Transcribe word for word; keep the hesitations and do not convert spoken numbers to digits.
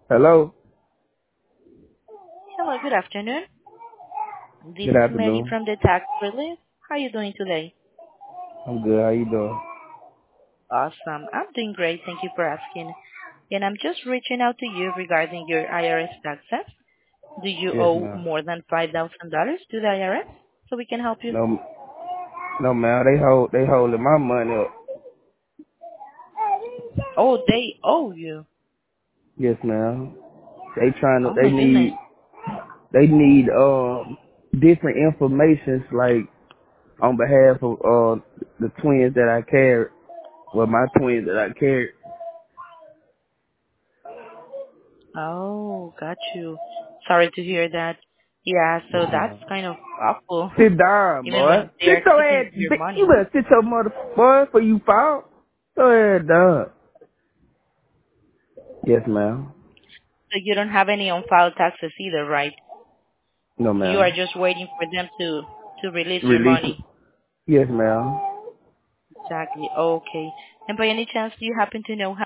Hello. Hello, good afternoon. This Good is Manny afternoon. from the Tax Relief. How are you doing today? I'm good. How you doing? Awesome. I'm doing great. Thank you for asking. And I'm just reaching out to you regarding your I R S taxes. Do you Yes, owe ma'am. more than five thousand dollars to the I R S so we can help you? No, no, ma'am. They hold, they holding my money up. Oh, they owe you. Yes, ma'am. They trying to, Oh they my goodness. need, they need um different information, like on behalf of uh the twins that I carry. Well, my twins that I carry. Oh, got you. Sorry to hear that. Yeah, Yes, so that's ma'am. kind of awful. Sit down, Even boy. when they Sit are your taking ass. your You money. better sit your mother boy for you fall. Go ahead, dog. Yes, ma'am. So you don't have any on-file taxes either, right? No, You are ma'am. just waiting for them to to release your Release. money. Yes, ma'am. Exactly. Okay. And by any chance, do you happen to know how